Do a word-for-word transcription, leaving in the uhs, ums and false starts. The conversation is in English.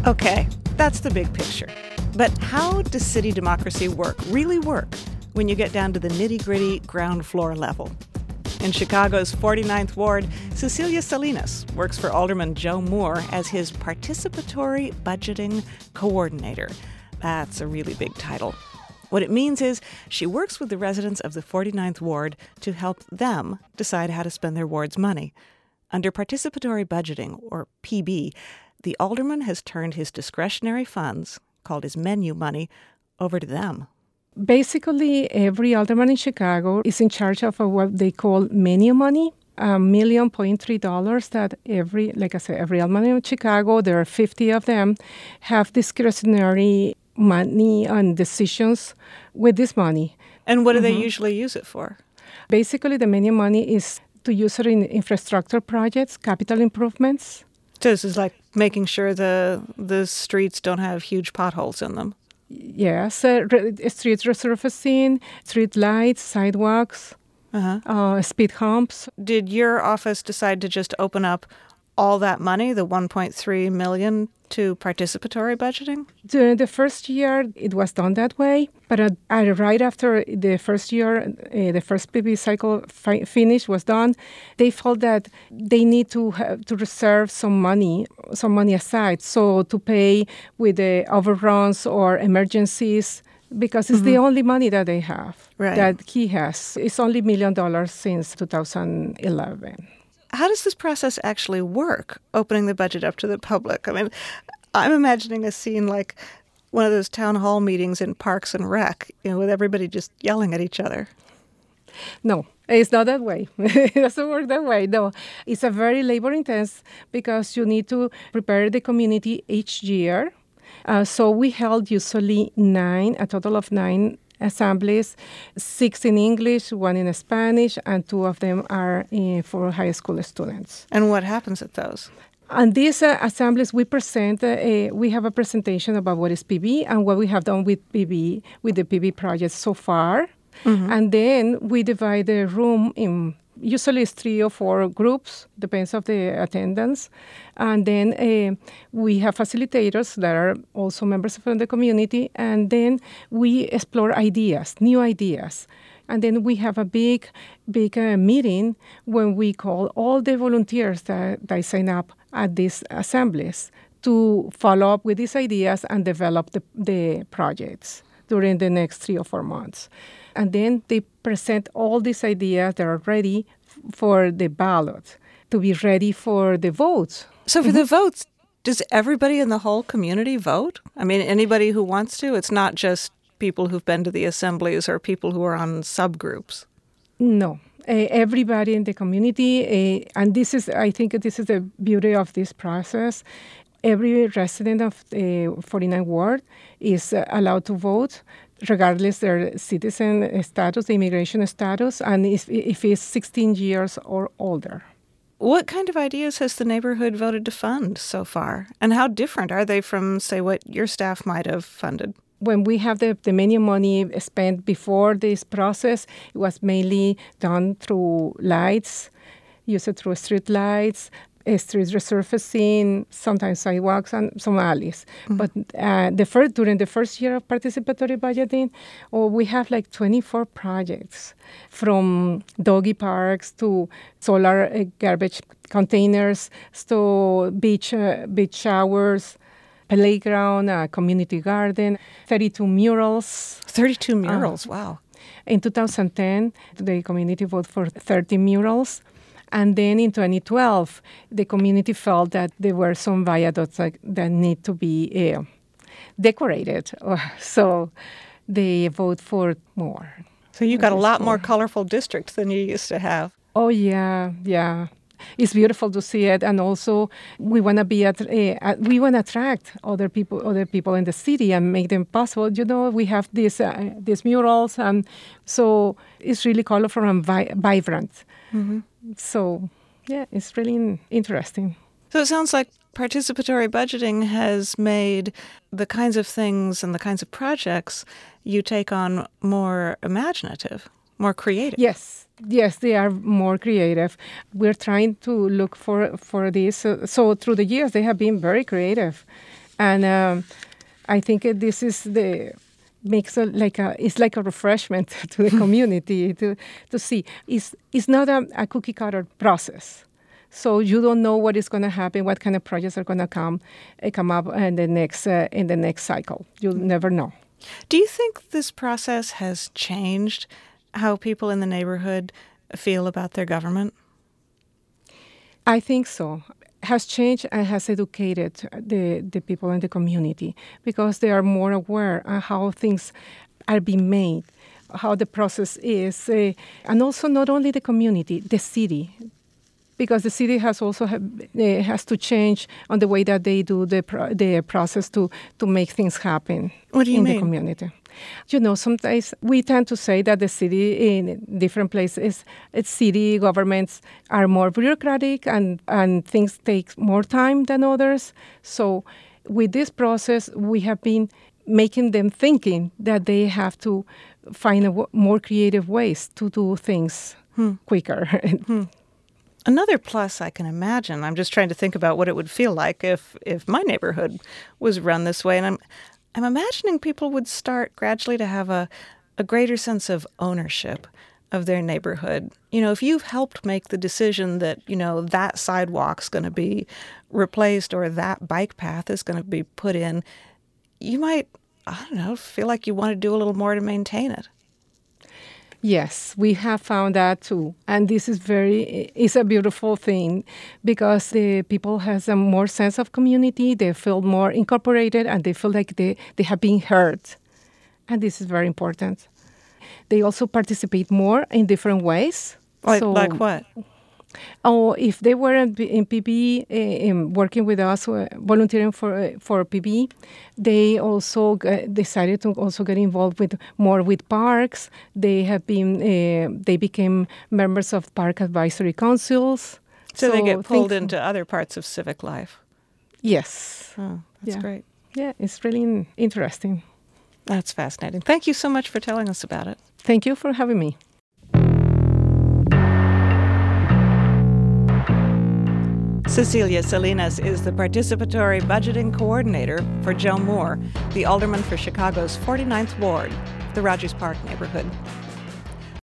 Okay, that's the big picture. But how does city democracy work, really work, when you get down to the nitty-gritty ground floor level? In Chicago's forty-ninth Ward, Cecilia Salinas works for Alderman Joe Moore as his Participatory Budgeting Coordinator. That's a really big title. What it means is she works with the residents of the forty-ninth Ward to help them decide how to spend their ward's money. Under participatory budgeting, or P B, the alderman has turned his discretionary funds, called his menu money, over to them. Basically, every alderman in Chicago is in charge of a, what they call menu money, a million point three dollars that every, like I said, every alderman in Chicago, there are fifty of them, have discretionary money and decisions with this money. And what do Mm-hmm. they usually use it for? Basically, the menu money is to use it in infrastructure projects, capital improvements. So this is like making sure the the streets don't have huge potholes in them. Yes, uh, re- street resurfacing, street lights, sidewalks, Uh-huh. uh, speed humps. Did your office decide to just open up all that money, the one point three million dollars, to participatory budgeting? During the first year, it was done that way. But uh, uh, right after the first year, uh, the first P B cycle fi- finish was done, they felt that they need to have to reserve some money, some money aside, so to pay with the overruns or emergencies, because it's the only money that they have, Right. that he has. It's only million dollars since two thousand eleven. How does this process actually work, opening the budget up to the public? I mean, I'm imagining a scene like one of those town hall meetings in Parks and Rec, you know, with everybody just yelling at each other. No, it's not that way. It doesn't work that way. No, it's a very labor intense because you need to prepare the community each year. Uh, so we held usually nine, a total of nine assemblies, six in English, one in Spanish, and two of them are in, for high school students. And what happens at those? On these uh, assemblies, we present. Uh, a, we have a presentation about what is P B and what we have done with P B, with the P B project so far. Mm-hmm. And then we divide the room in usually it's three or four groups, depends of the attendance. And then uh, we have facilitators that are also members of the community. And then we explore ideas, new ideas. And then we have a big, big uh, meeting when we call all the volunteers that, that sign up at these assemblies to follow up with these ideas and develop the, the projects during the next three or four months. And then they present all these ideas that are ready f- for the ballot, to be ready for the votes. So for mm-hmm. the votes, does everybody in the whole community vote? I mean, anybody who wants to? It's not just people who've been to the assemblies or people who are on subgroups? No. Uh, everybody in the community, uh, and this is, I think this is the beauty of this process. Every resident of the forty-ninth Ward is uh, allowed to vote, regardless their citizen status, immigration status, and if, if it's sixteen years or older. What kind of ideas has the neighborhood voted to fund so far? And how different are they from, say, what your staff might have funded? When we have the, the menu money spent before this process, it was mainly done through lights, used through street lights, street resurfacing, sometimes sidewalks, and some alleys. Mm-hmm. But uh, the first, during the first year of participatory budgeting, oh, we have like twenty-four projects, from doggy parks to solar uh, garbage containers to beach uh, beach showers, playground, uh, community garden, thirty-two murals. thirty-two murals, uh, wow. In two thousand ten, the community voted for thirty murals. And then in twenty twelve, the community felt that there were some viaducts like, that need to be uh, decorated. So they vote for more. So you got a lot more colorful districts than you used to have. Oh, yeah, yeah. It's beautiful to see it, and also we want to be at, uh, we want to attract other people, other people in the city, and make them possible. You know, we have these uh, these murals, and so it's really colorful and vi- vibrant. Mm-hmm. So, yeah, it's really interesting. So it sounds like participatory budgeting has made the kinds of things and the kinds of projects you take on more imaginative, more creative. Yes. Yes, they are more creative. We're trying to look for for this. Uh, so through the years, they have been very creative. And um, I think uh, this is the makes a, like a it's like a refreshment to the community to to see. It's it's not a, a cookie cutter process. So you don't know what is going to happen, what kind of projects are going to come uh, come up in the next uh, in the next cycle. You'll never know. Do you think this process has changed how people in the neighborhood feel about their government? I think so. Has changed and has educated the, the people in the community because they are more aware of how things are being made, how the process is, uh, and also not only the community, the city. Because the city has also have, uh, has to change on the way that they do the pro- the process to, to make things happen what do you in mean? the community. You know, sometimes we tend to say that the city in different places, its city governments are more bureaucratic and, and things take more time than others. So with this process, we have been making them thinking that they have to find a w- more creative ways to do things hmm. quicker. hmm. Another plus I can imagine, I'm just trying to think about what it would feel like if, if my neighborhood was run this way. And I'm I'm imagining people would start gradually to have a, a greater sense of ownership of their neighborhood. You know, if you've helped make the decision that, you know, that sidewalk's going to be replaced or that bike path is going to be put in, you might, I don't know, feel like you want to do a little more to maintain it. Yes, we have found that too. And this is very, it's a beautiful thing because the people has a more sense of community, they feel more incorporated, and they feel like they, they have been heard. And this is very important. They also participate more in different ways. Like, so, like what? Oh, if they were in, in P B, uh, working with us, uh, volunteering for uh, for P B, they also g- decided to also get involved with more with parks. They have been, uh, they became members of park advisory councils. So, so they get pulled into other parts of civic life. Yes. Oh, that's yeah. great. Yeah, it's really interesting. That's fascinating. Thank you so much for telling us about it. Thank you for having me. Cecilia Salinas is the Participatory Budgeting Coordinator for Joe Moore, the alderman for Chicago's forty-ninth Ward, the Rogers Park neighborhood.